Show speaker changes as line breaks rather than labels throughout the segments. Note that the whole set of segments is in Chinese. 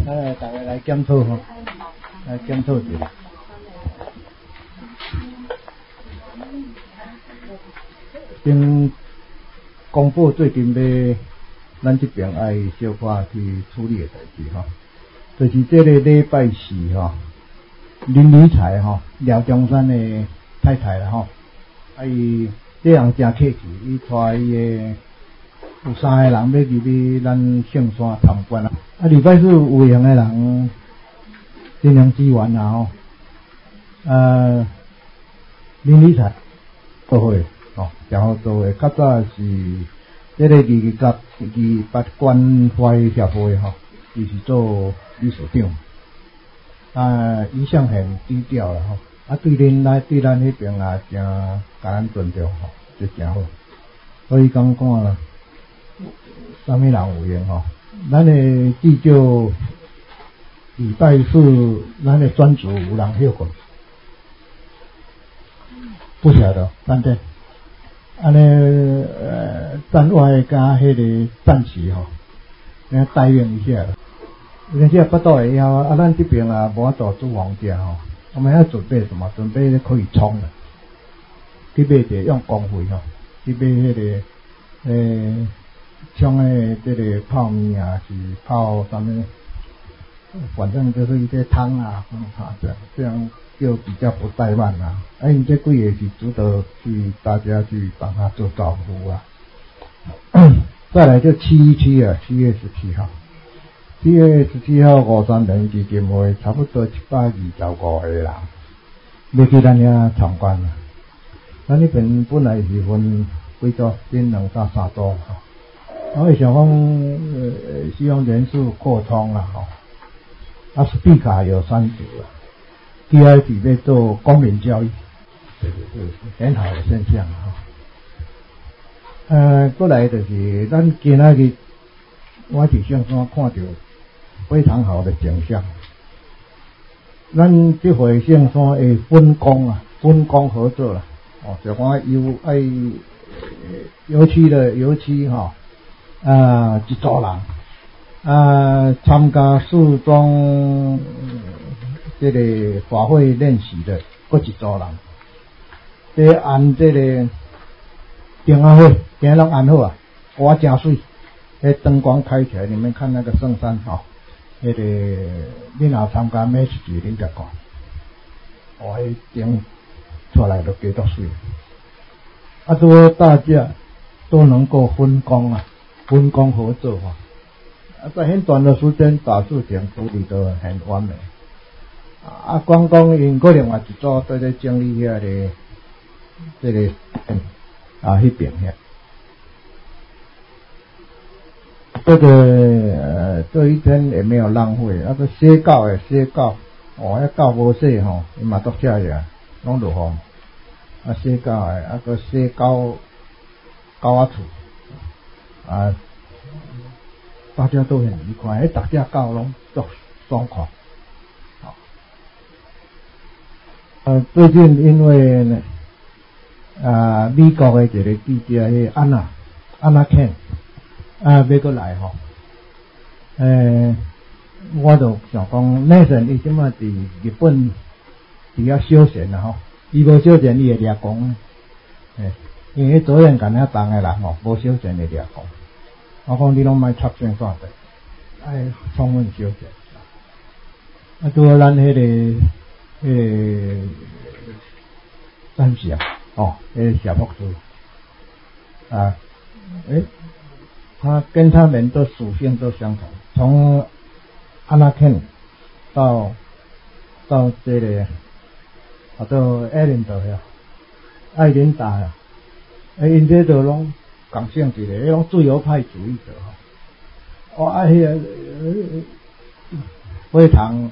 大家来检讨吼，来检讨一下。先公布最近要咱这边爱小可去处理的代志吼，就是这个礼拜四吼，林理财吼，廖中山的太太啦吼，伊这人真客气，伊带伊的有3个人要入去咱圣山参观啊。礼拜四有闲的人尽量支援啦吼。林理财都会哦，然后都会较早是这个28关怀协会吼，伊是做理事长，一向很低调啦吼，对咱迄边也真甲咱尊重吼，就真好。所以讲啥物人有闲吼，咱的至少礼拜四咱的专组有人休困，不晓得反正。安尼站外加迄个战旗吼，来待应一下啦。而且不到以后咱这边无法度煮房价吼，我们要准备什么？准备可以冲的，去买一个用公费吼，去买迄个冲的这个泡面啊，是泡什么？反正就是一些汤啊，这样就比较不怠慢啦。你这几个是值得去大家去帮他做招呼啊。再来就717啊，7月17号，7月17号53人基金会差不多125个人要去咱遐参观啦。咱那边本来是分几组，分2到3组哈。我想讲希望人数扩充啦吼。斯皮卡有3组了。第二组在做公民教育，这个是很好的现象哈。过来就是咱今仔日我伫上山看到非常好的景象。咱这回上山会分工合作啦。就讲油漆哈，一组人，参加4种这个法会练习的，各一组人。这按这个灯啊会，今日拢按好啊，哇真水！灯光开起来，你们看那个圣山哈，那个你若参加美食节，你再看，哇，灯出来都几多水！说大家都能够分工合作哈，在很短的时间把事情处理得很完美。光因个另外一组都在整理遐个这个迄边遐，这个这一天也没有浪费。个写稿，遐稿无写吼，伊嘛读写呀，拢落雨。写稿个写稿厝，大家都很愉快，大家稿拢足爽快。最近因为呢，美国的一个记者安娜Ken，要过来吼，我就想讲，那阵伊即马伫日本比较休闲啦吼，伊无休闲伊会掠讲，因为昨天干遐重的人吼，无休闲会掠讲，我讲你拢莫插线煞的，充分休闲。拄咱迄个。三峡小木珠它跟他们的属性都相同，从阿拉肯到这个到艾琳达呀，因这都拢共性质的，拢自由派主义者非常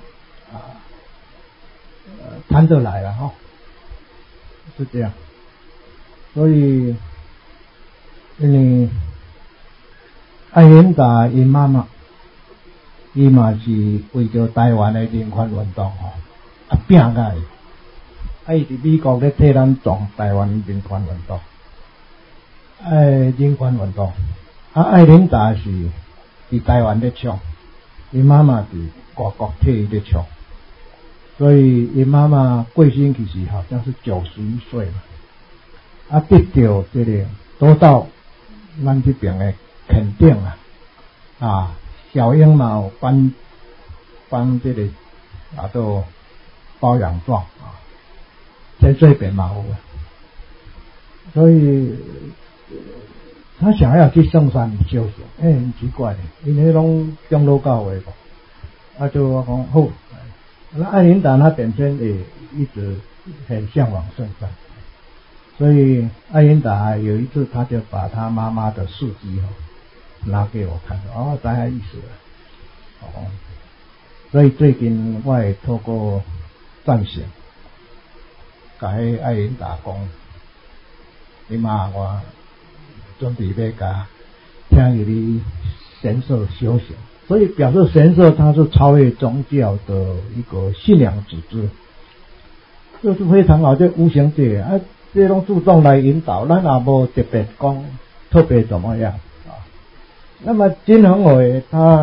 谈得来了哈，是这样。所以因为艾琳达因妈妈，伊嘛是为着台湾的人权运动拼甲伊，伊伫美国咧替咱撞台湾人权运动，人权运动。艾琳达是伫台湾咧唱，伊妈妈伫外国替伊咧唱，所以伊妈妈过身其实好像是91岁嘛，得到这个得到咱这边的肯定小英嘛有颁这个都褒奖状在这边嘛有，所以他想要去圣山修行，很奇怪的，因为拢长老教会就我讲好，那爱琳达她本身也一直很向往圣山，所以爱琳达有一次，他就把他妈妈的事迹拿给我看，大概意思了，所以最近我也透过暂时甲迄爱琳达讲，你妈我准备要甲听你神社修行，所以表示神社它是超越宗教的一个信仰组织，这是非常好，这无形界这种主动来引导，咱也无特别讲特别怎么样那么金恒伟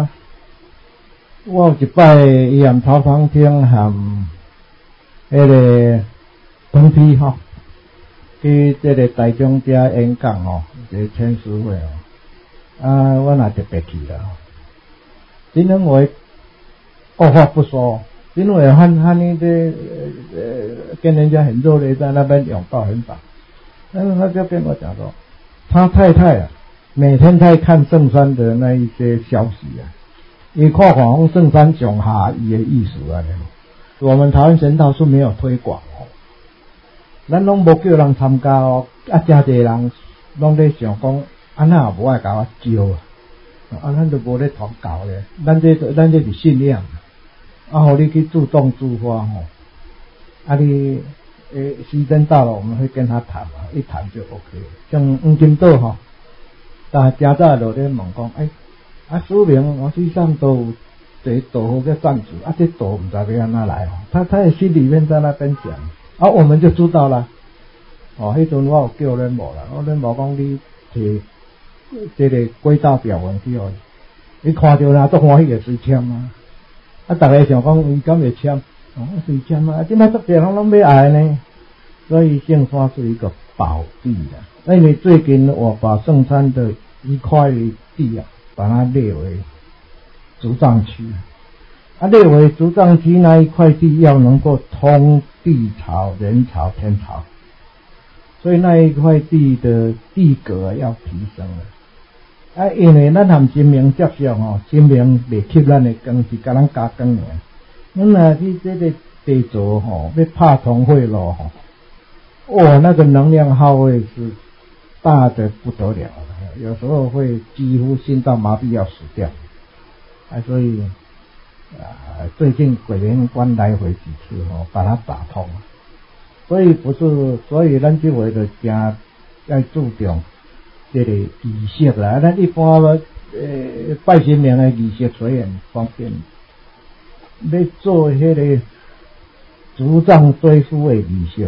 我有一摆伊含曹芳听含迄个彭批去这个台中遮演讲这个签书会我也特别去了。金恒伟二话不说，因为和你的跟人家很热烈，在那边拥抱很早，但是他就跟我讲说，他太太每天在看圣山的那一些消息伊看看圣山上下伊的意思我们台湾神道是没有推广咱拢无叫人参加真侪人拢咧想讲安那也无爱甲我招咱就无咧传教咧，咱这是信仰互你去自动自发你时间到了我们会跟他谈一谈就 OK 了。像黄金岛但家早就咧问讲苏明我实际上都有这道好个赞助这道不知道要安怎来他也心里面在那边讲我们就知道了迄阵我有叫恁某啦，恁某讲你摕这个轨道表文去你看到啦都欢喜个随签大家想讲伊敢会签随签现在这边人拢要爱呢，所以圣山是一个宝地因为最近我把圣山的一块地把它列为族藏区列为族藏区那一块地要能够通地潮、人潮、天潮，所以那一块地的地格要提升了因为咱含神明接触神明袂吸咱的光，是甲咱加光的咱若去这个地座要拍通会咯那个能量耗费是大的不得了有时候会几乎心脏麻痹要死掉所以最近鬼门关来回几次把它打通所以咱这回就真要注重这个仪式啦，咱一般拜神明的仪式虽然方便，要做迄个族藏追思的仪式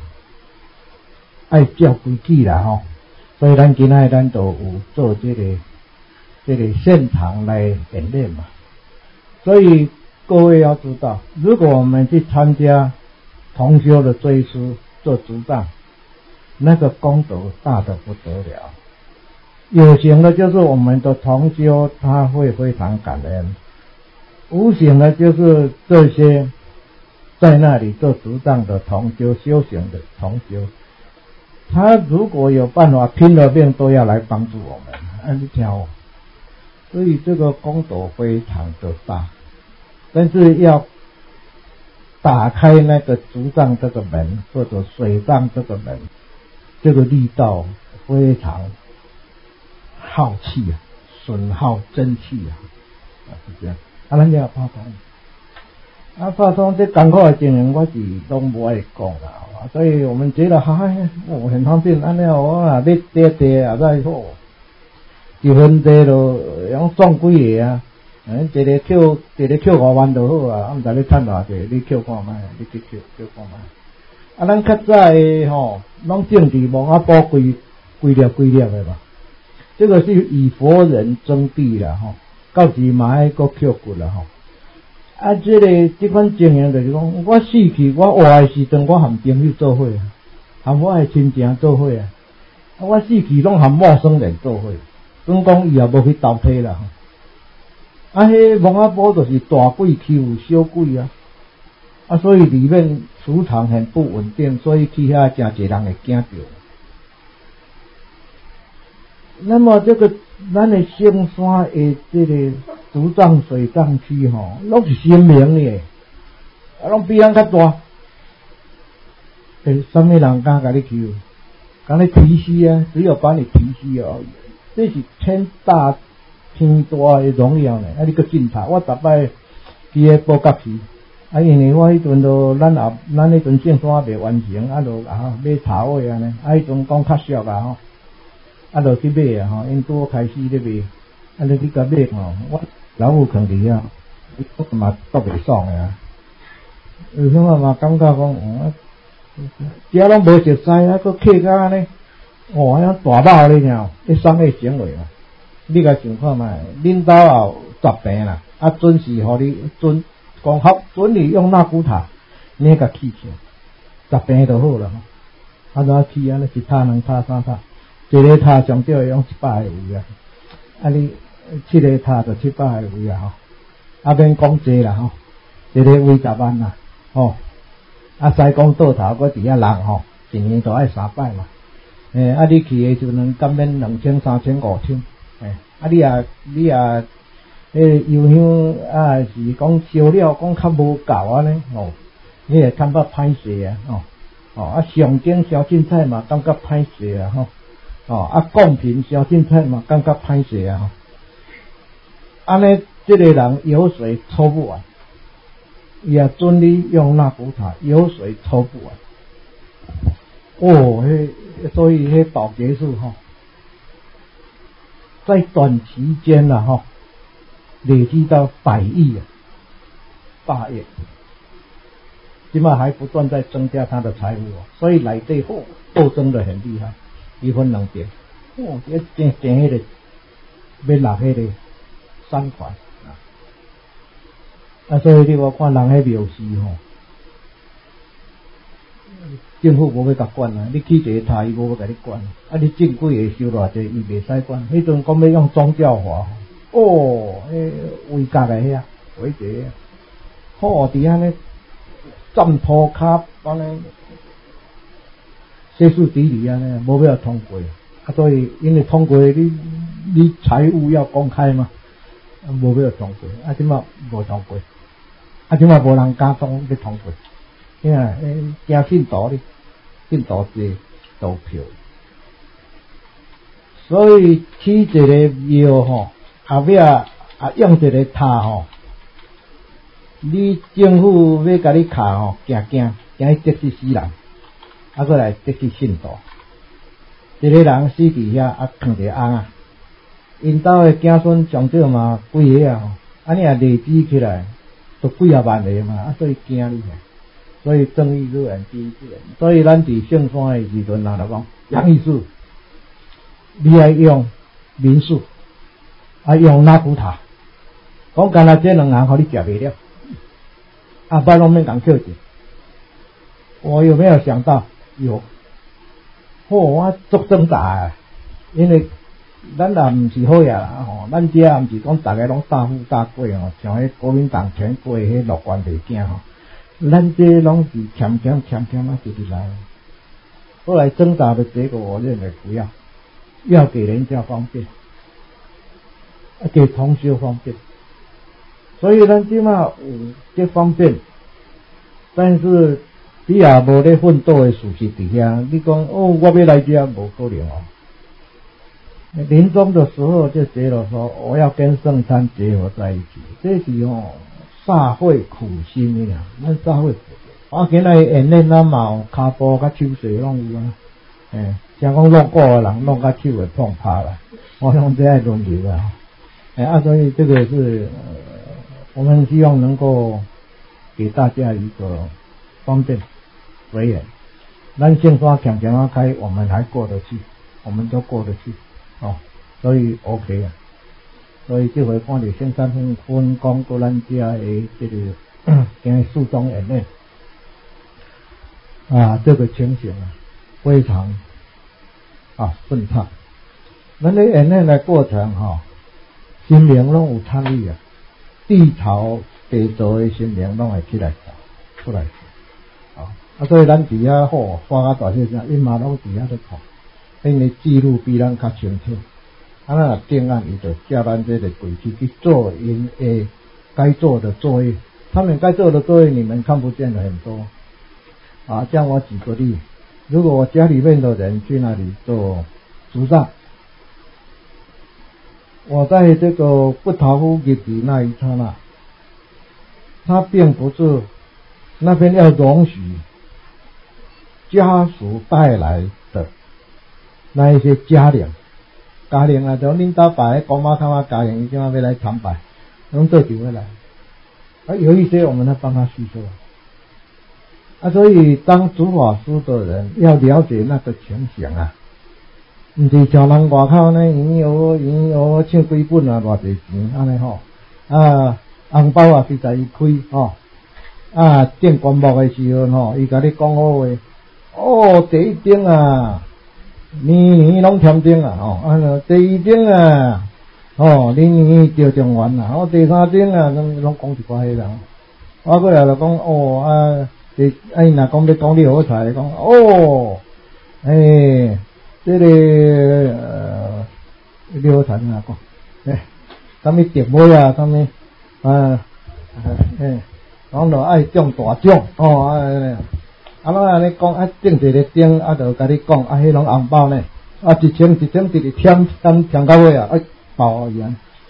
爱照规矩啦所以咱今仔咱都有做这个现场来演练嘛。所以各位要知道，如果我们去参加同修的追思做族藏，那个功德大得不得了。有形的就是我们的同修他会非常感恩，无形的就是这些在那里做族藏的同修、修行的同修，他如果有办法拼了命都要来帮助我们你听所以这个功德非常的大，但是要打开那个族藏这个门或者水藏这个门，这个力道非常耗气损耗真气是这样咱就要拍通拍通这艰苦的情形我是都不爱讲啦所以我们觉得很方便安尼我要跌再好一分地就用撞几个一个扣5万就好不知你赚偌济你扣看卖你去扣看卖咱较早的拢政治网补几粒的嘛，这个是以佛人争地啦到时嘛还搁扣骨啦啊，这款情形就是讲，我死去，我活的时阵，我和朋友做伙啊，和我的亲情做伙啊。我死去拢和陌生人做伙，总讲伊也无去投胎啦。啊，迄蒙阿波就是大鬼欺负小鬼啊，啊，所以里面磁场很不稳定，所以去遐真侪人会惊到。那么这个咱的圣山的这个土藏水藏区吼，拢是神明的，啊，拢比咱较大。什么人敢甲你欺负？敢你提死啊？只有把你提死而已。这是天大的荣耀呢。啊，你搁进塔，我逐摆去个报告去。啊，因为我迄阵都咱迄阵圣山未完成，啊，就买塔位啊呢。啊，迄阵讲较俗啊吼。啊，就去买啊吼，因拄开始咧买，啊，你甲买吼，我老母囥伫遐，伊嘛都袂爽诶啊。有时候嘛感觉讲，遮拢无熟悉啊，佫客甲安尼，哦，遐大猫咧尔，迄伤害行为啊。你甲想看觅，恁兜也有疾病啦，啊，准是互你准讲好，准你用那古塔，你甲起起来，疾病就好了吼。啊，怎起安尼一塔两塔三塔。一个塔上少会用100个位啊，啊你7个塔就700个位啊吼，啊免讲济啦吼，一个位10万啦吼，啊西讲倒头佫伫遐人吼，一年都爱3摆嘛，啊你去的时阵敢免2000、3000、5000，啊你也油香啊是讲烧了讲较无够安尼吼，你会感觉歹势啊吼，啊上景烧凊彩嘛感觉歹势啊吼。啊，贡品烧凊彩嘛，感觉歹势啊！安尼，这个人油水抽不完，也准你用那古塔，油水抽不完。所以迄导结束吼，在短期间啦吼，累积到100亿啊，8亿，起码还不断在增加他的财富所以内底斗争的很厉害。一分两点，这真迄个要落迄个3块啊！所以你我看人迄庙事吼，政府无要甲管啊！你起一个塔，伊无要甲你管啊！你正规会收偌济，伊袂使管。迄阵讲要用宗教法，威格来遐，威者，好伫遐呢，占土骹安尼。歇斯底里啊，无要通过啊，所以因为通过你财务要公开嘛，无要通过啊，即马无通过，啊，即马无人敢讲要通过，因为惊信徒哩，信徒济投票，所以起一个庙吼，后壁用一个塔吼，你政府要甲你卡吼，惊去得罪死人。啊，过来得去信徒，一个人死伫遐啊，囥一个翁啊，因兜的子孙上少嘛几个啊吼，啊你也累积起来，都几啊万个嘛，啊所以惊你，所以正义日很低，所以咱伫圣山的时阵，人就讲杨义士，你爱用民宿，啊用纳古塔，讲干那这两行，互你食袂了，啊摆拢免讲客气，我有没有想到？有，我足挣扎啊！因为咱也毋是好呀啦吼，咱遮也毋是讲大家拢大富大贵吼，像迄国民党全过迄乐观袂惊吼，咱这拢是欠啊，直直来。后来挣扎的结果，我认为不要给人家方便，给同学方便，所以咱即马有这方便，但是。你也无咧奋斗的事实底下，你讲我要来遮无可能哦。临终的时候就觉得说，我要跟圣山结合在一起，这是社会苦心的呀。咱社会，我今日演练啊嘛，骹步甲手势拢有啊。像讲弄过的人弄甲手会碰趴啦，我想这爱轮流啊。所以这个是我们希望能够给大家一个方便。随缘，咱圣山强强开，我们还过得去，我们都过得去，所以 OK 啊。 所以这回看到先生分讲过咱家的这个跟肃宗演练这个情形非常顺畅。咱的演练的过程心灵拢有参与地潮地座的心灵拢会出来所以咱伫遐好花啊大些声，伊嘛拢伫遐咧看，因为记录比咱较清楚。那定案伊就叫咱这个轨迹去做因该做的作业，他们该做的作业你们看不见的很多像我举个例，如果我家里面的人去那里做主葬，我在这个不逃夫入里那一刹那，他并不是那边要容许家属带来的那一些家庭就恁家爸公妈他妈家庭，伊今晚要来参拜，拢做就会来有一些我们来帮他叙述所以当主法师的人要了解那个情形不是像人外口呢，银行唱几本偌济钱安尼红包实在伊开订棺木的时候伊甲你讲好话第一顶年拢添顶第二顶年就中完第三顶拢讲一寡迄人我过来就讲伊若讲要讲你好彩讲这个你好彩哪讲什么电话什么讲到爱中大奖安尼讲顶一个顶就甲你讲迄拢红包呢一千直添到尾包伊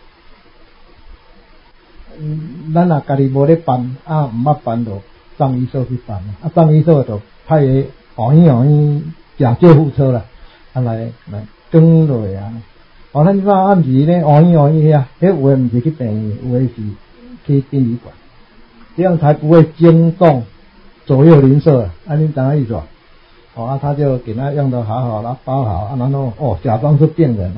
咱若家己无咧办毋捌办就葬仪社去办葬仪社就派个欢喜假救护车啦来跟落咱早暗时呢欢喜遐有诶毋是去病院，有诶是去殡仪馆，这样才不会惊动左右邻舍恁知影意思他就给他用得好好啦，包好然后假装是病人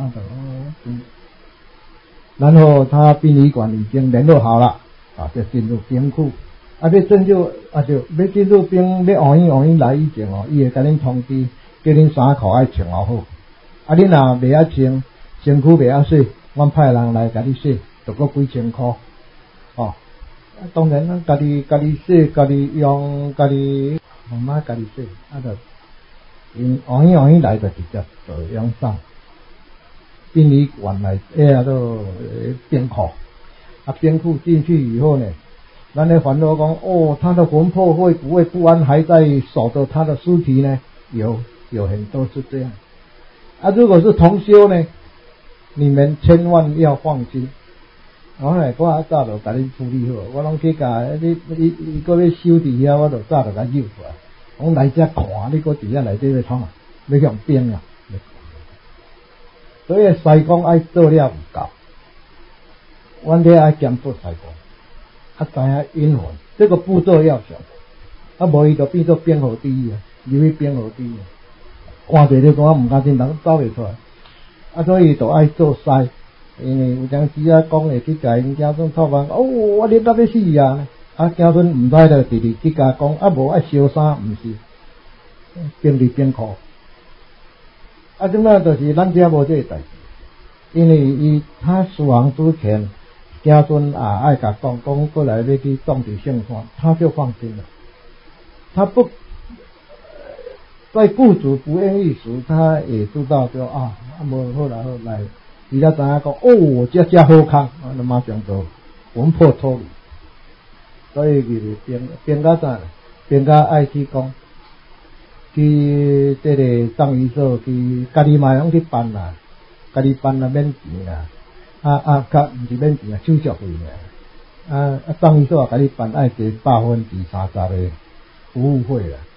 然后他殡仪馆已经联络好了就进入冰库要进入要进入冰要欢喜来以前伊会甲恁通知，叫恁衫裤爱穿好恁若未穿身躯未洗，阮派人来甲你洗，就搁几千块当然家己洗，家己用，家己慢慢家己洗就因欢喜来就直接就用上殡仪馆来都冰库冰库进去以后呢，咱的烦恼讲他的魂魄会不会不安还在守着他的尸体呢？有很多是这样如果是同修呢，你们千万要放心我早就甲你处理好，我拢去甲你搁要收伫遐，我就早就甲揪出来，讲来遮看，你搁伫遐内底要创要用冰所以西公爱做了唔够，阮得爱监督西公知影因缘，这个步骤要想无伊就变做冰河地狱入去冰河地狱看者你讲唔敢真人走袂出来所以就爱做西，因为有当时讲会去甲因家孙讨饭我啉到要死家孙唔知就直直去甲讲无爱烧衫，唔是冰里冰库即摆就是咱遮无这个代志，因为他死亡之前家孙爱甲讲过来要去种植圣山，他就放心了，他不在雇主不愿意时，他也知道就无好来伊才知影讲这好康那马上就魂魄脱离，所以就是变到啥变到爱去讲去这个葬仪社去家己嘛拢去办啦，家己办免钱啦较毋是免钱手续费葬仪社甲你办爱加30%的服务费啦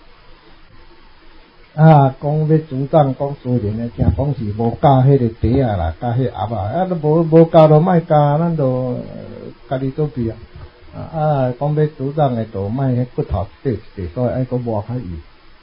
讲要主张讲私人的，听讲是无加迄个茶啦，加迄鸭都无加就莫加，咱就家己做比讲要主张的就莫迄骨头一块，所以爱个无开鱼，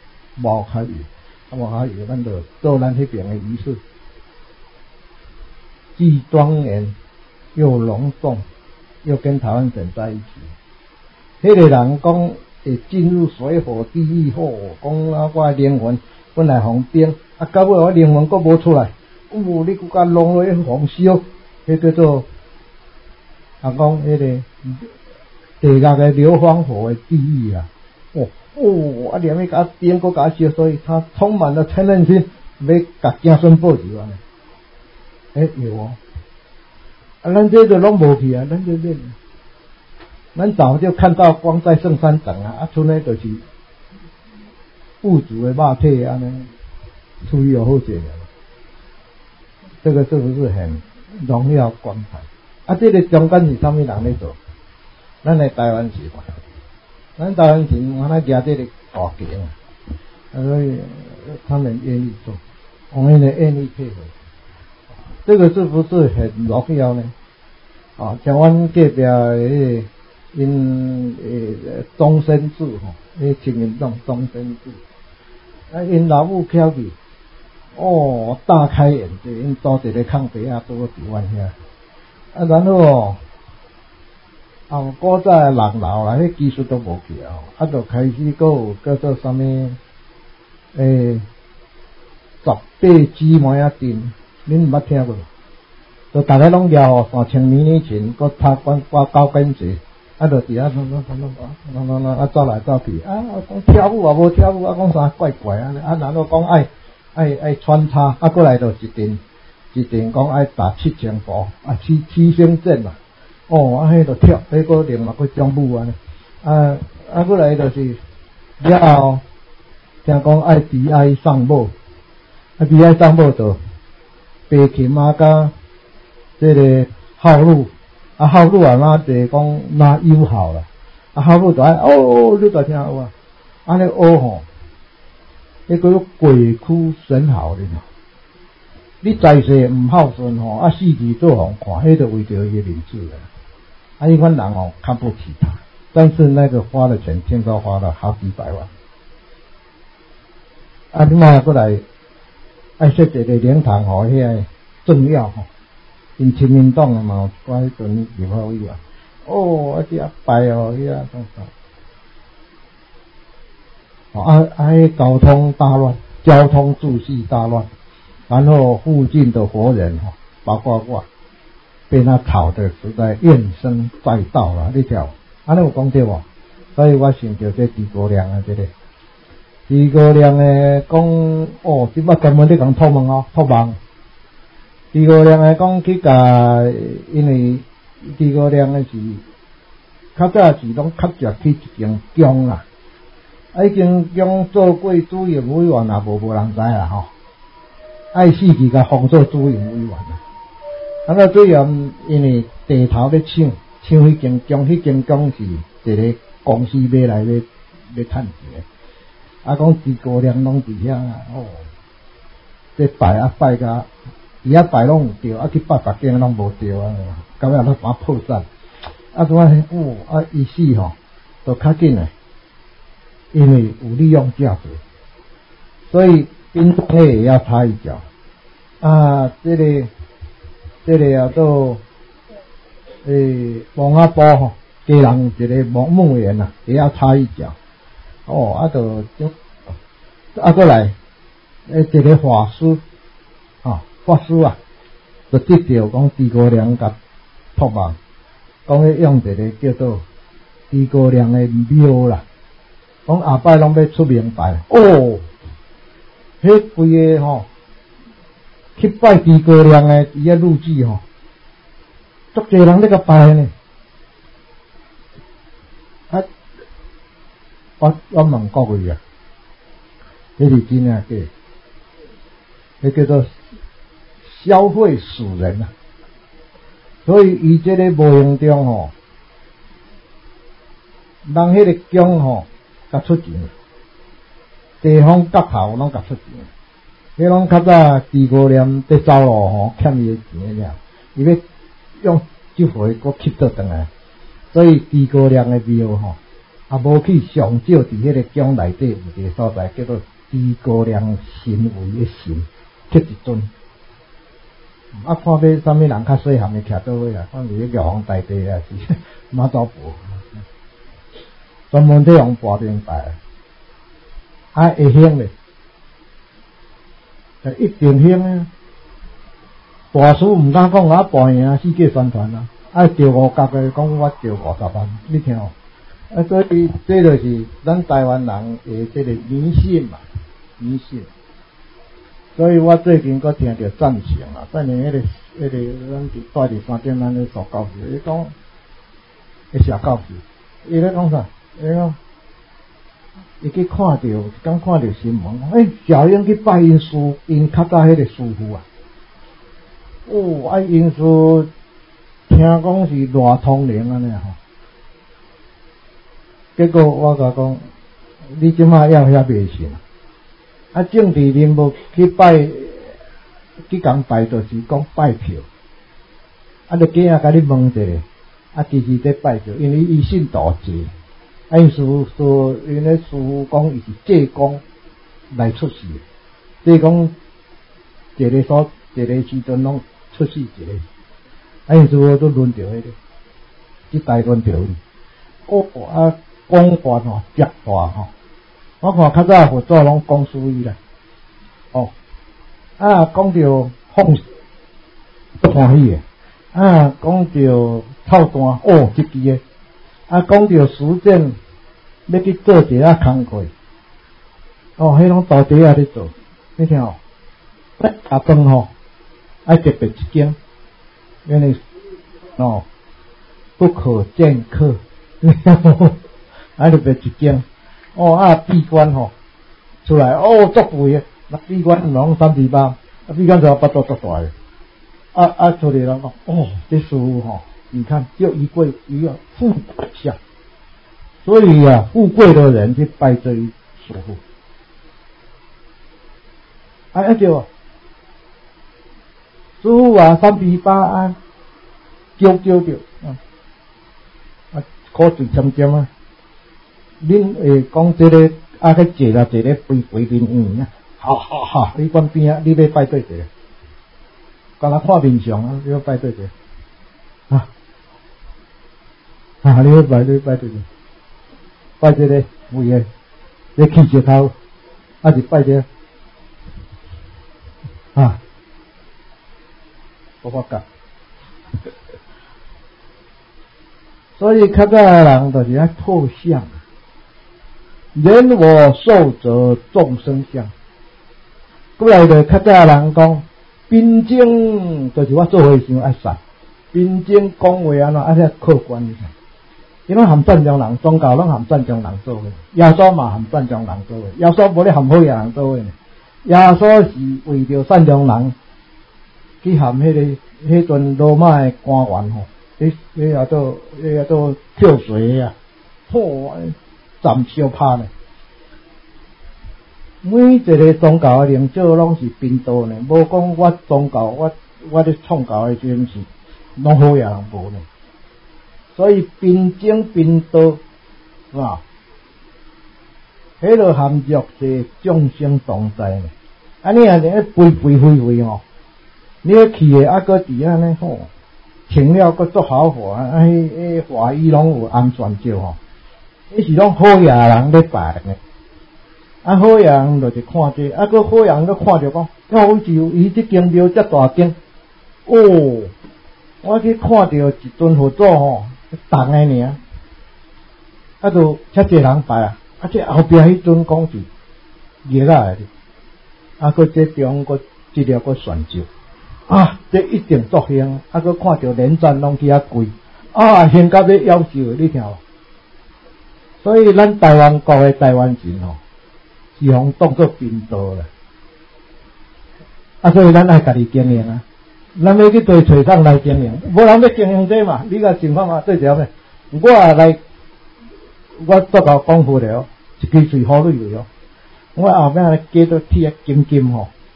咱就做咱迄边的仪式，既庄严又隆重，又跟台湾省在一起。迄个人讲会进入水火地狱后，讲啊我灵魂本来红灯，啊到尾我灵魂阁无出来，你佫甲弄落去红烧，迄叫做啊讲迄个地狱的硫磺火的地狱啊！啊连迄甲颠佫甲烧，所以他充满了嗔恨心，要甲子孙报仇安尼。有哦，啊咱这就拢无去啊，咱就练。咱早就看到光在圣山等啊，剩的就是富足的肉体安尼，处于有好些了。这个是不是很荣耀光彩？啊，这个中间是什么人在做？咱的台湾人嘛，咱台湾人我那家这个大钱啊，所以他们愿意做，我们也愿意配合。这个是不是很荣耀呢？啊，像阮隔壁的因终身制吼，青年党终身制，啊，因老母翘去，大开眼界，因租一个空地啊，拄好伫阮遐，啊，然后古早的人老啦，迄技术都无去啊，就开始有叫做啥物18姊妹啊阵，恁毋捌听过？就大家拢聊3000年以前，搁读挂高跟鞋，啊，就伫遐弄，走来走去，啊，讲跳舞也无跳舞，啊，讲啥怪怪啊，然后讲爱穿插，啊，过来就一定讲爱打7000步，啊，七星阵嘛，迄就跳，迄个另外个种舞啊，过来就是了后，听讲爱慈爱送某，慈爱送某就白琴啊，甲这个号路，号路啊，那就是讲那友好啦，号路就爱你就听有啊，安尼吼，迄个鬼哭神嚎的嘛。你在世唔孝顺吼，死字做互看，迄就为着伊面子啦。一般人看不起他，但是那个花的钱，听说花了好几百万。你妈过来，爱设一个灵堂吼，遐个政要吼。因亲民党的嘛，我迄阵立法委员，这拜遐交通大乱，交通秩序大乱，然后附近的活人包括我，被他吵得实在怨声载道了，你晓，安尼有讲对无？所以我想到这诸葛亮啊，这个诸葛亮的讲，即摆根本咧讲托梦托梦。诸葛亮的讲去甲，因为诸葛亮的是较早是拢较早去一间宫啦，已经宫做过主任委员也无人知啦吼，爱死去甲封做主任委员啦。最后因为地头咧抢迄间宫，迄间宫是一个公司买来要趁钱，讲诸葛亮拢伫遐这拜甲。伊拜拢有对，去拜别间拢无对啊，到尾都把破绽。伊死就较紧诶，因为有利用价值，所以兵党也要插一脚。这个做王阿波家人一个墓园啊，也要插一脚。过来一个法师。法师啊，就得到讲诸葛亮甲托梦，讲要用一个叫做诸葛亮的庙啦，讲下摆拢要出名牌。迄规个去拜诸葛亮的伊个路子足侪人咧甲拜呢。我问各位啊，这是真啊假？迄叫做消费死人啊！所以伊这个无形中人迄个宫甲出钱，地方角头拢甲出钱，迄拢较早诸葛亮在走路欠伊的钱了，伊要用这回搁吸倒转来，所以诸葛亮的庙也无去上少伫迄个宫内底有一个所在叫做诸葛亮神位的神，刻一尊。 啊，看要啥物人较细汉的徛倒位啊，看是玉皇大帝啊，是妈祖婆，专门在用跋名牌，啊会兴咧，一定兴啊！大师毋敢讲啊，跋赢世界宣传啊，啊钓五角的讲我钓50万，你听哦。啊，所以这就是咱台湾人的这个迷信嘛，迷信。所以我最近搁听到赞成啊，赞成咱伫带伫3点咱咧做教士，伊讲会写教士，伊咧讲啥？伊讲伊去看到，刚看到新闻，小英去拜因师，因较早迄个师傅啊，因师听讲是大通灵安尼吼。结果我甲讲，你即马要遐迷信啊？政治人物去拜，去讲拜就是讲拜票，就今仔甲你问一下，其实在拜票，因为伊信道济，因师说，因咧师傅讲伊是济公来出世，济公一个时阵拢出世一个，因师傅都轮着迄个，即代轮着伊，讲法吼，极大吼。我看较早佛祖拢讲属伊啦，讲到放不欢喜诶，讲到臭蛋即支诶，讲到实践要去做一下工课，迄拢道地仔咧做，你听下饭吼，特别一间，因为不可见客，特别一间。闭关吼出来足贵诶，那闭关拢328，闭关就巴肚足大诶，出来人讲这师傅吼，你看就一个富贵相，所以富贵的人去拜这一师傅，就师傅328叫着，苦嘴尖尖啊。恁会讲这个去坐啦，坐咧陪面啊，哈！你关边啊，你要拜对者，干那看面相啊，你要拜对者，你要拜对者，拜这个位诶，你起石头，是拜这无法讲。所以较早诶人就是爱破相。人我寿则众生相，过来就较早人讲，宾经就是我做伙想爱善，宾经讲话安客观一下，因为含善良人，宗教拢含善良人做伙，耶稣嘛含善良人做伙，耶稣无咧含好人做伙呢，耶稣是为着善良人去含迄阵罗马诶官员吼，迄做跳水啊，斩烧拍呢，每一个宗教的领袖拢是宾道呢，无讲我宗教我咧创教的阵是拢好人无呢，所以宾经宾道是吧？迄个含着是众生同在呢，你咧飞吼，你去的搁伫安尼吼，穿了搁做好华，迄华衣拢有安全照吼。迄是拢好野人咧拜呢，好野人就是看这，搁好野人搁看着讲，好像伊这间庙遮大间，我去看到一尊佛祖吼，重诶尔，就遮济人拜这后壁迄尊讲是热来的，搁这中搁资料搁宣照，这一定作香，搁看到连赞拢去跪，香甲要夭寿的，你听无？所以咱台湾国的台湾人吼，是互当作宾道啦。所以咱爱家己经营啊，咱要去找人来经营，无人要经营这嘛，你甲想看嘛，做条咩？我做到功夫了，一支水好蕊蕊我后壁来加到铁金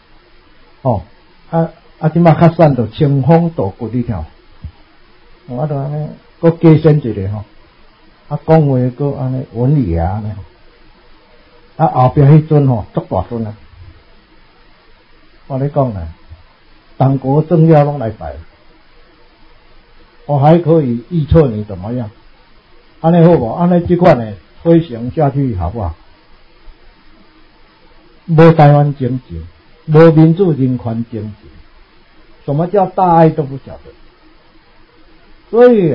即马较散就清风道骨你听，我就安尼，搁加升一个吼。讲话搁安尼文雅安尼，后壁迄尊吼足大尊啊！我咧讲啦， 党国政要拢来拜，我还可以预测你怎么样，安尼好不好？安尼这款呢推行下去好不好？无台湾精神，无民主人权精神，什么叫大爱都不晓得。所以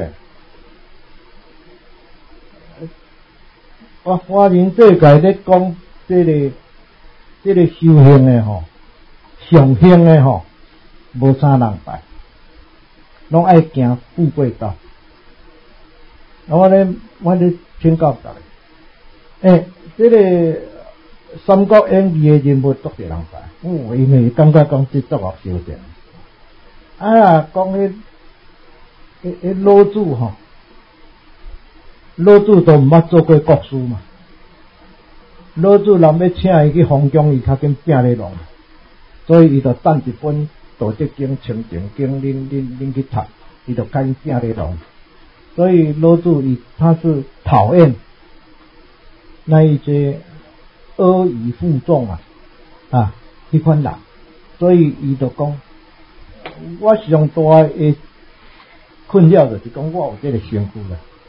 我华人世界咧讲这个修行的吼，上行的吼，无啥人拜，拢爱行富贵道。我咧请教大家，这个三国演义的人物都是人拜，因为感觉讲这作恶修正。讲迄老子吼，老子都毋捌做过国师嘛。老子人要请伊去封疆，伊较紧拼咧弄，所以伊就等一本《道德经》《清净经》，恁去读，伊就较紧拼咧弄。所以老子他是讨厌那一些阿谀负重迄款人，所以伊就讲，我上大的困扰就是讲我有这个身躯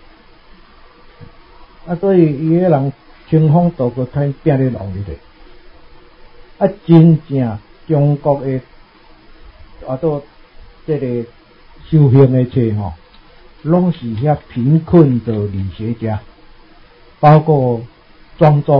啦，所以伊个人清风道国较拼咧弄哩咧，真正中国的到这个修行的册吼，拢是遐贫困的理学家，包括庄周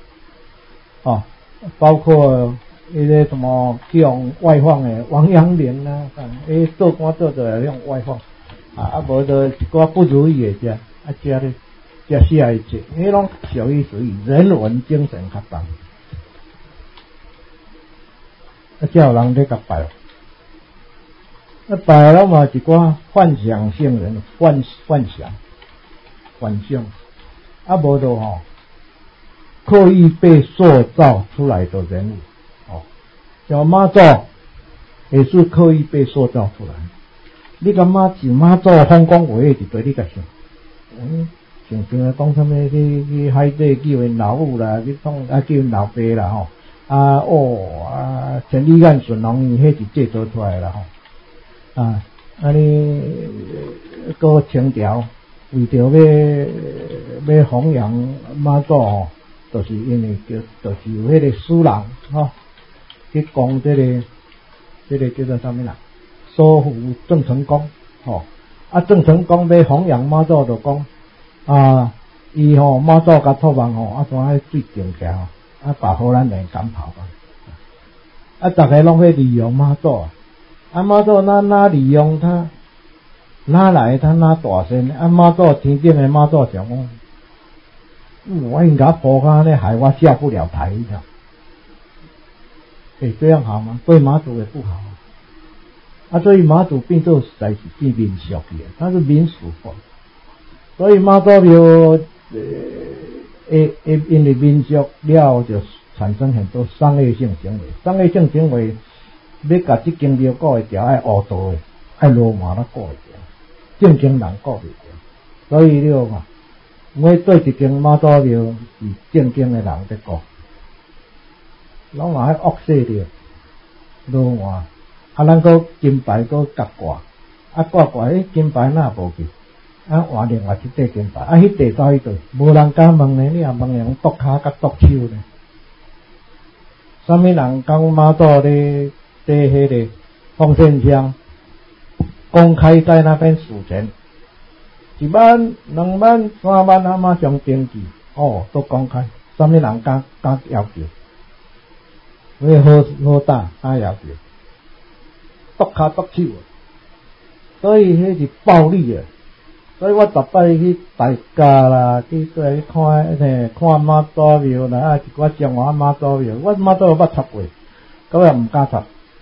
包括那个什么用外放的王阳明啦，做官做的用外放无就一寡不如意的遮咧写的册，迄拢属于人文精神较重，才有人咧甲拜。拜了嘛，一寡幻想性人，幻想，无就刻意被塑造出来的人物，像妈祖也是刻意被塑造出来。你感觉是妈祖风光伟一对，你甲想讲什么去海底救因老母啦，去救因老爸啦千里眼顺龙伊迄是制作出来啦安尼个清朝为着要弘扬妈祖就是因为就是有迄个诗人去讲这个叫做什么啦？收服郑成功郑成功要弘扬妈祖就讲伊妈祖甲托梦怎爱水定起来把荷兰人赶跑大家拢会利用妈祖妈祖哪利用他，哪来他哪大身妈祖天顶的妈祖讲我应该破开呢，害我下不了台这样好吗？对妈祖也不好所以妈祖变做实在是变民俗的，它是民俗化，所以妈祖庙因为民俗了就产生很多商业性行为，商业性行为要甲这间庙顾会掉，爱乌道的，爱罗马那顾会掉，正经人顾袂掉，所以你看，每对一间妈祖庙是正经的人在顾，拢嘛爱恶势的，罗马咱个金牌个夹挂，挂金牌哪无去？换另外一块金牌，迄块走迄对，无人敢问呢，你也问人剁骹甲剁手呢？啥物人讲妈祖咧迄个放线香，公开在那边数钱，1万、2万、3万马上登记，都公开，啥物人敢要求？因好大要求，剁骹剁手，所以迄是暴力的。所以我逐摆去大家啦，去看妈祖庙啦，一寡中华妈祖庙，我妈祖捌插过，到尾毋敢插。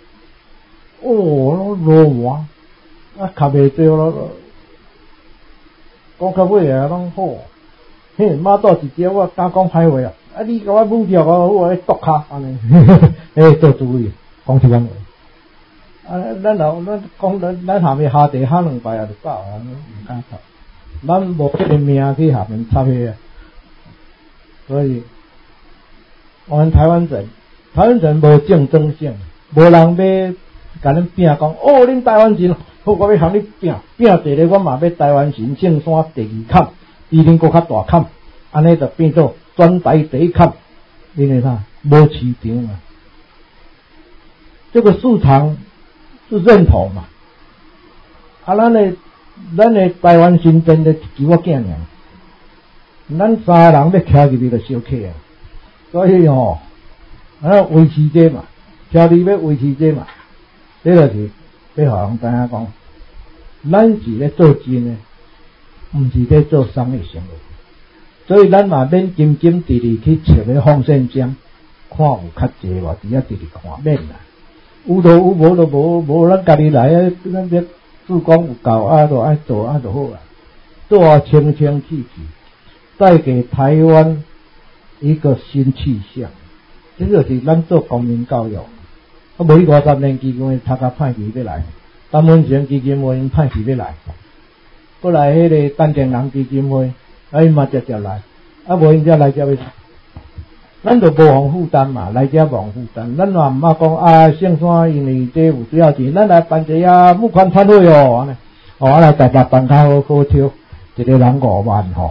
罗马卡袂着咯，讲到尾拢好。妈祖一招我敢讲歹话你甲我侮辱我剁骹安尼，做主意，讲这样话。咱讲咱下面下地下2摆就走毋敢插。咱无这个命去下面插去所以我们台湾人无竞争性，无人甲恁拼讲，哦，恁台湾人，好，我要向你拼，拼地咧，我嘛要台湾神圣山第二坎，比恁搁较大坎，安尼就变做全台第一坎，因为啥？无市场嘛，这个市场是认同嘛，啊，咱的台湾神殿的一我囝尔，咱三个人要徛入去就小客啊，所以吼，维持这嘛，徛入要维持这嘛。这就是要互人知影讲，咱是咧做真诶，毋是咧做商业行为。所以咱嘛免斤斤直直去找咧放线针，看有较济无，伫遐直直看免啦。有就有，无就无，咱家己来啊！咱这主讲有够啊，就爱做啊就好啊，做啊清清气气，带给台湾一个新气象。这就是咱做公民教育。啊，无去50年基金会读甲歹去要来，陈文成基金会因歹去要来，过来迄个陈定人基金会，伊嘛直接来，啊无因遮来遮要，咱就无互负担嘛，来遮无互负担，咱嘛毋捌讲啊，圣山因为这有需要钱，咱来办一个募款餐会哦，安尼，哦，来大家办较好抽，一个人5万吼，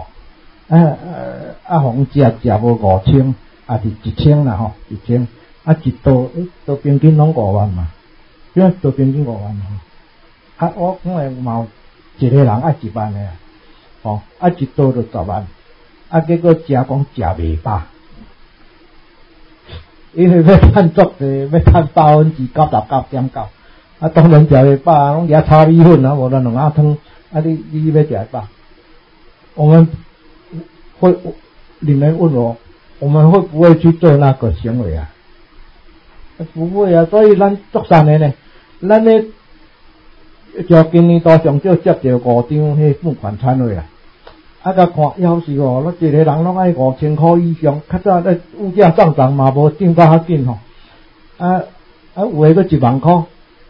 红食无5000，啊是1000啦吼，1000。啊，一道平均拢5万嘛，因为道平均5万嘛。啊，我讲诶嘛有一个人爱1万诶，吼，啊一道就10万，啊结果食讲食袂饱，因为要趁足济，要趁99.9%，啊当然食袂饱，拢遐炒米粉啊，无咱两鸭汤，啊你要食会饱？我们会你们问我们会不会去做那个行为啊？不会啊，所以咱做善的呢，咱咧就今年都上少接着5场迄募款餐会啦。啊，甲看要是哦，咱一个人拢爱5000块以上，较早咧物价上涨嘛，无涨到较紧吼。有诶个1万块，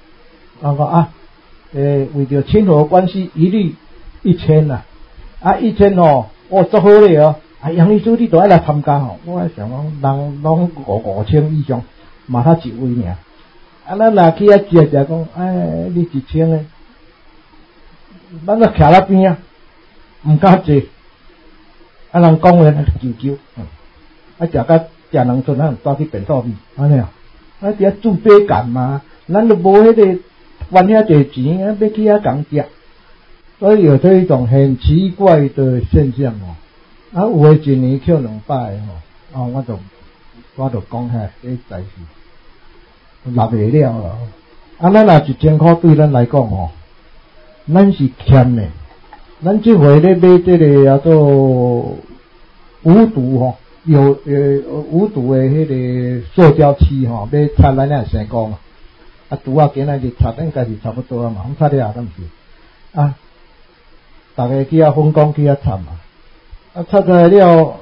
为着亲和关系，一律1000啦。1000哦，足好咧哦。杨医师你都爱来参加吼，我爱想讲人拢5000以上。嘛他一位尔，咱若去遐食讲，你1000个，咱就徛咧边啊，毋敢坐，人讲话求，食甲两寸，咱带去便所去，安尼啊，伫遐自卑感嘛，咱就无迄个赚遐济钱，要去遐共食，所以有这一种很奇怪的现象哦。有诶一年扣200个吼，我就讲遐这代志落袂了咯。咱若1000块对咱来讲吼，咱是欠的。咱这回咧买这个叫做无毒吼，无毒的迄个塑胶漆吼，要擦咱遐生光毒啊，今仔日擦应该是差不多啊嘛，擦了啊，敢是大家去分工去擦嘛，擦出来了，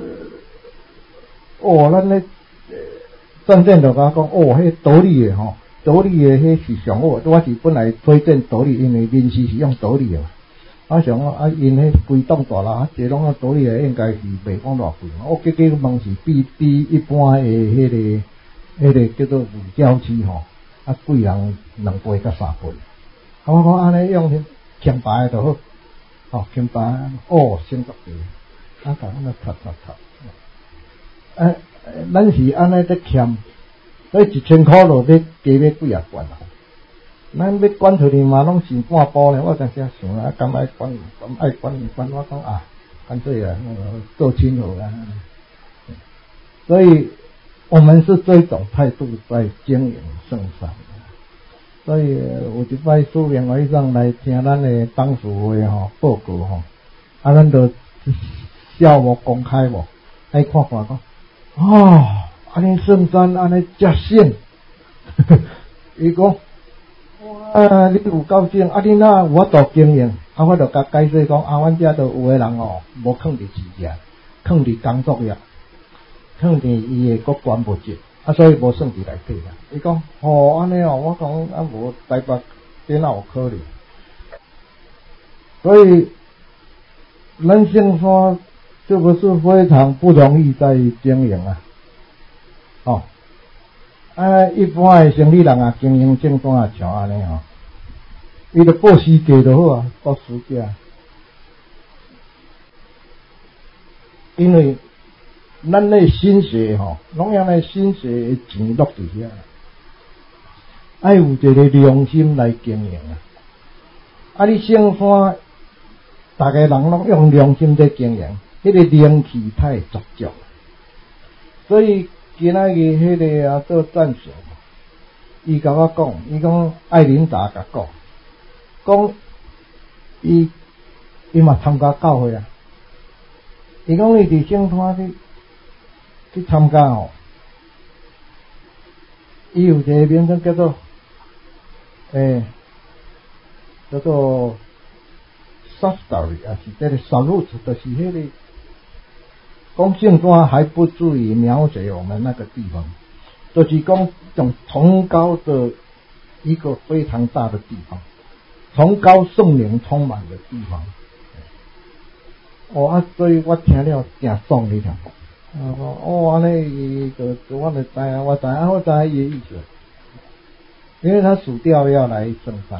咱咧。饭店就甲讲，迄斗笠的吼，斗笠的迄是上好。我是本来推荐斗笠，因为面试是用斗笠的嘛。想讲因迄规栋大楼，这拢斗笠的应该是袂讲偌贵嘛。我结果问是比一般的迄个叫做乳胶漆吼，贵人2倍到3倍。我讲安尼用轻白的就好，轻白升足济，甲咱擦。咱是安尼在欠，所以1000块就要加要几啊罐啊！咱要管出去嘛，拢是半步呢。我当时想敢爱管，我讲干脆做亲和啦。所以我们是这种态度在经营圣山。所以有一摆苏联会上来听咱的党史会报告咱就笑无公开无，爱看讲。安尼圣山安尼遮省，伊讲，你有够省，你哪有法度经营？我就甲解释讲，阮遮都有诶人无囥伫事业，囥伫工作业，囥伫伊诶国关物质，所以无算伫内底啦。伊讲，安尼我讲无台北这哪有可能？所以，咱圣山。是不是非常不容易在经营啊？ 一般的生理人啊，经营正单像安尼吼，伊就报时价就好啊，报时价。因为咱的薪水吼，拢用来薪水钱落伫遐，爱有一个良心来经营啊。啊，你生山，大家人拢用良心在经营，迄个灵气太足足，所以今仔日迄个啊做赞赏，伊甲我讲，伊讲艾琳达甲讲伊嘛参加教会啊。伊讲伊伫圣山去参加吼，伊有一个名称叫做叫做 Sastory 啊，是这个 Salute， 就是迄个讲圣山还不足以描写我们那个地方，就是讲种崇高的一个非常大的地方，崇高圣灵充满的地方。所以我听了真爽哩听。安尼就我就知啊，我知伊的意思，因为他死掉要来圣山。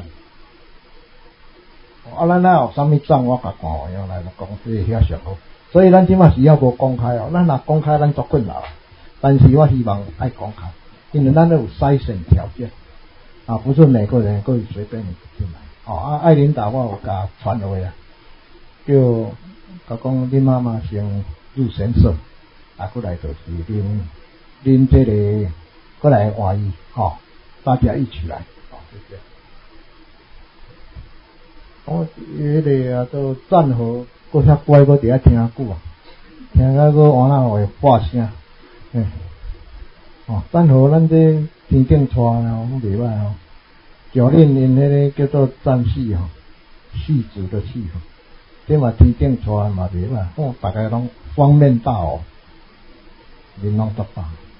咱哪有啥物账我甲看要来讲这遐上好，所以咱即马是要无公开哦，咱若公开咱足困扰，但是我希望爱公开，因为咱都有筛选条件啊，不是每个人可以随便进来。艾琳达我有甲传落啊，就甲讲恁妈妈先入神社，过来就是恁这个过来欢喜，大家一起来，就这样。迄个啊，都赞好，搁遐乖，搁伫遐听久啊，听到搁换那会发声，赞好，咱这天顶带哦，袂歹哦，教练因迄个叫做战士吼，戏子的戏吼。这嘛天顶带嘛袂歹，大家拢方面大哦，面拢足大，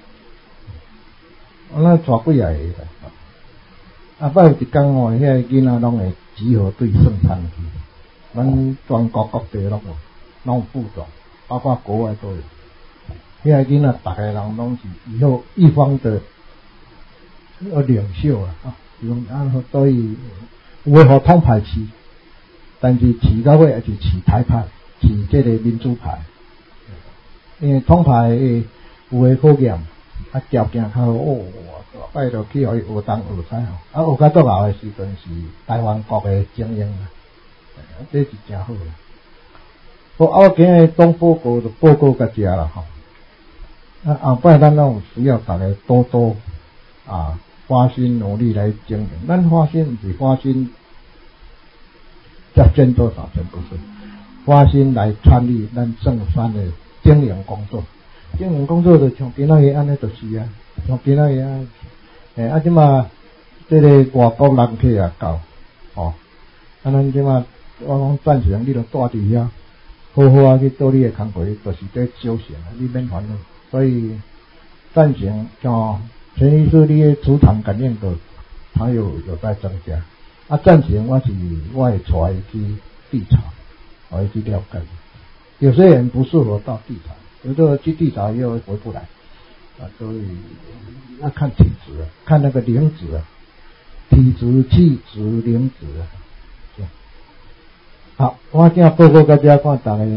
咱带几个来，摆有一天哦，遐个囡仔拢会集合对圣山去，咱全国各地拢有部长，包括国外都有。遐个囡仔大家人拢是以后一方的领袖啊，所以有诶互统派市。但是饲到尾还是饲台派，饲这个民主派，因为统派有诶考验，条件较好，拜托去互伊学东学西吼，学到足后诶时阵是台湾国诶精英啊，这是真好诶。我今日总报告就报告到这啦吼，后摆咱拢有需要大家多多花心努力来经营，咱花心毋是花心。要捐多少钱不是？花心来参与咱圣山的经营工作，经营工作就像今仔日安尼就是啊，像今仔日啊，即嘛这个外国人客也到，咱即嘛我讲赞成你就住伫遐，好好去做你的工作，就是在修行啊，你免烦恼。所以赞成像陈医师你的磁场感应的，它有在增加。赞成我会带伊去地场，我会去了解。有些人不适合到地场，有的去地场又回不来，所以要看体质，看那个灵质，体质、气质、灵质。好，我今报告到这，看大家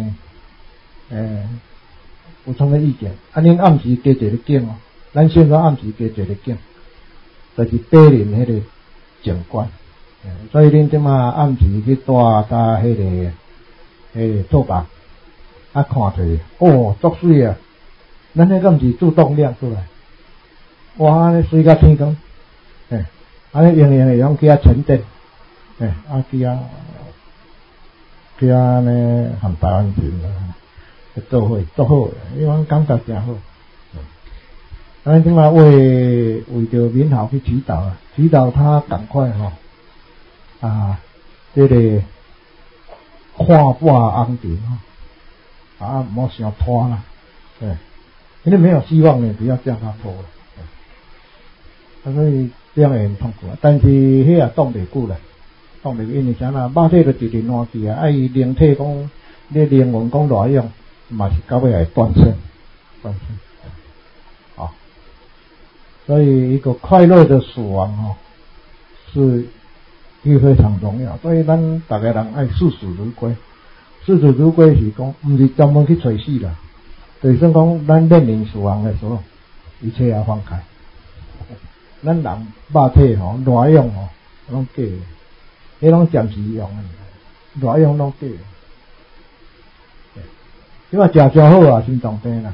有什么意见？恁暗时加一个景哦，咱现在暗时加一个景，就是柏林迄个景观。所以恁即马暗时去带甲迄个做吧，看者足水啊！咱迄个毋是自动亮出来，哇，安尼水甲天光，安尼用会用去沉淀，去安尼含台湾人做伙足好诶，因为感觉真好。咱即马为着民豪去祈祷啊，祈祷他赶快吼。这个看破安定莫想拖啦，因为没有希望呢，不要叫他拖了，所以这样会很痛苦。但是迄也挡袂久啦，挡袂久，因为啥啦？肉体就直直烂去啊！伊灵体讲，你灵魂讲偌样，嘛是到尾会断线。 所以一个快乐的死亡是非常重要。所以咱大家人爱视死如归。视死如归是讲，不是专门去找死啦，就是讲咱面临死亡的时候，一切要放开。咱人肉体乱用拢假的，迄拢暂时用的，乱用拢假的。因为食真好啊，心脏病啦，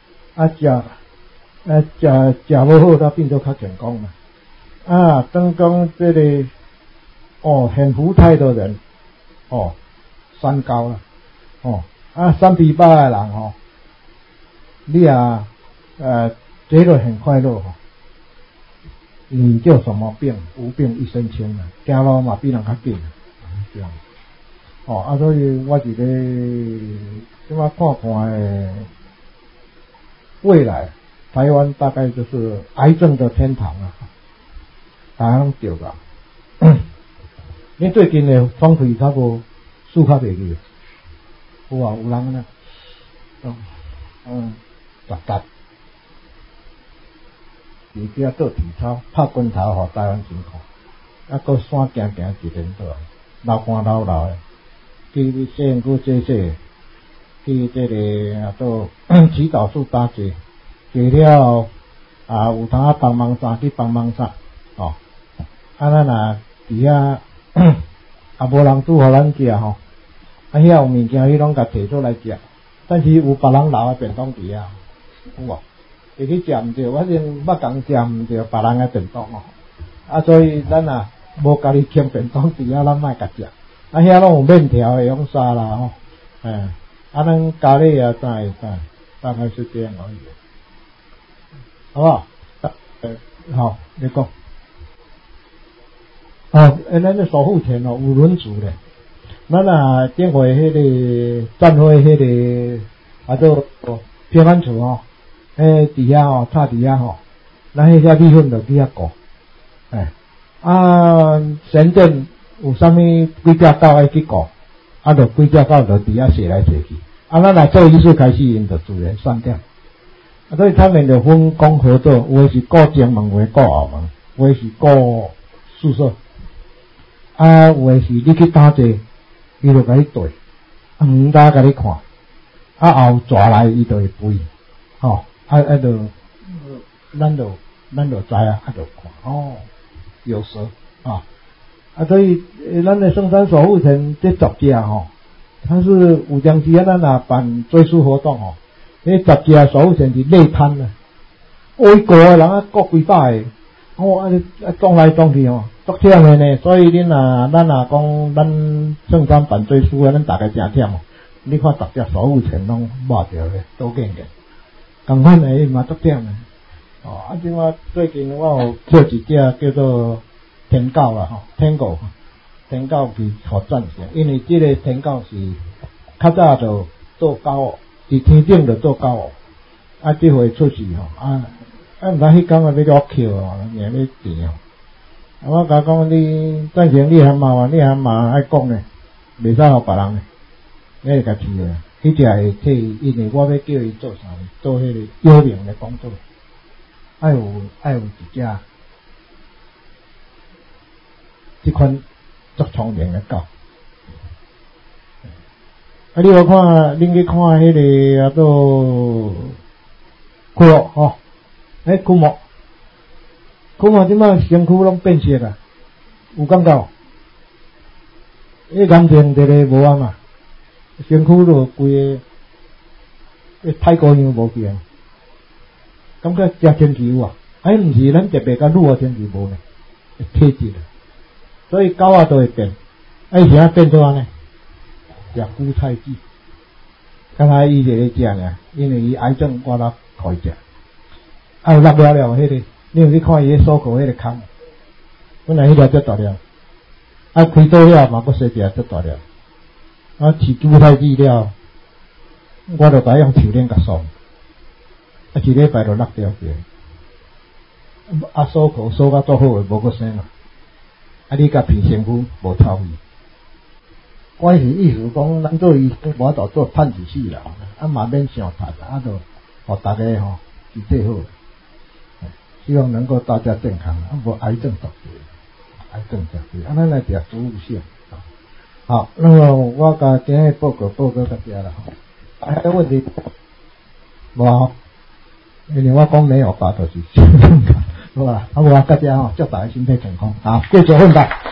食无好，它变做较健康啦。当讲这个很福态的人三高啦，三疲惫的人你觉得很快乐你叫什么病？无病一身轻啊，走路嘛比人较紧这样。所以我一个这么看未来台湾大概就是癌症的天堂啊，大家拢对吧？你最近的风气差不多输较袂去，有人呢，杂伫遮做体操，拍拳头互台湾辛苦，搁山行一年多，流汗流的，去洗身躯洗，去这个做祈祷处打坐，坐了有通帮忙啥去帮忙啥，咱若伫遐无人煮互咱食遐有物件伊拢甲摕出来食，但是有别人留的便当伫遐，有无？会去食毋对，反正捌共食毋对别人的便当所以咱无家己添便当伫遐，咱莫甲食。遐拢有面条的用啥啦咱咖喱啥会啥，大概是这样而已，好不好？好，你讲。咱的守护田有轮组的，咱顶回迄个战会迄个做平安厝伫遐插伫遐咱迄些米粉就去遐顾，神殿有啥物几只狗爱去顾，就几只狗就伫遐踅来踅去，咱若做仪式开始，因就自然散掉。所以他们就分工合作，有的是顾前门，有的顾后门，有的是顾宿舍。有的是你去打坐，伊就甲你对，毋大甲你看，后抓来伊就会飞，就咱就知就看，有蛇所以咱的圣山守护神这10只它是有当时咱办追思活动这10只守护神是累摊的，一个人各几百个，撞来撞去足忝的呢。所以咱讲咱圣山办追思咱大家真忝你看10只守护神拢抹掉的，都见嘅，同款的嘛足忝的即马最近我有叫一只叫做天狗啦天狗去互赞成，因为这个天狗是较早就做狗伫天顶就做狗这回出去毋知迄天要给我扣硬要定我甲讲你赞成你还麻爱讲呢，袂使互别人呢，你会甲饲的，迄只会替因为我要叫伊做啥，做迄个幽冥的工作，爱有一只这款足聪明的狗。你有看，恁去看迄个做骷髅枯木即摆身躯拢变色啊，有感觉？眼睛伫咧无啊嘛，身躯就规个太高样无见，感觉真天气有毋是咱特别甲愈天气无呢，体质所以狗都会变，以前变做安尼，食韭菜籽，刚才伊就咧食尔，因为伊癌症我啦互伊食，有落了迄个。你有去看伊迄锁骨迄个孔，本来迄条足大条，开刀了嘛，佫细只足大条，饲韭菜籽了，我就甲用手链甲锁，一礼拜就落掉去，锁骨锁甲足好诶，无佫生啊，你甲平身躯无透去，我是意思讲，咱做医生无法度做趁一世啦，嘛免伤趁，就互大家是最好。 希望能够大家健康，无癌症绝对，癌症绝对，咱来讲服务性。好，那么我甲今日报告到这了哈。还有问题？无，因为我讲没有吧，就是健康，好吧？我甲这吼，祝大家身体健康，好，继续奋斗。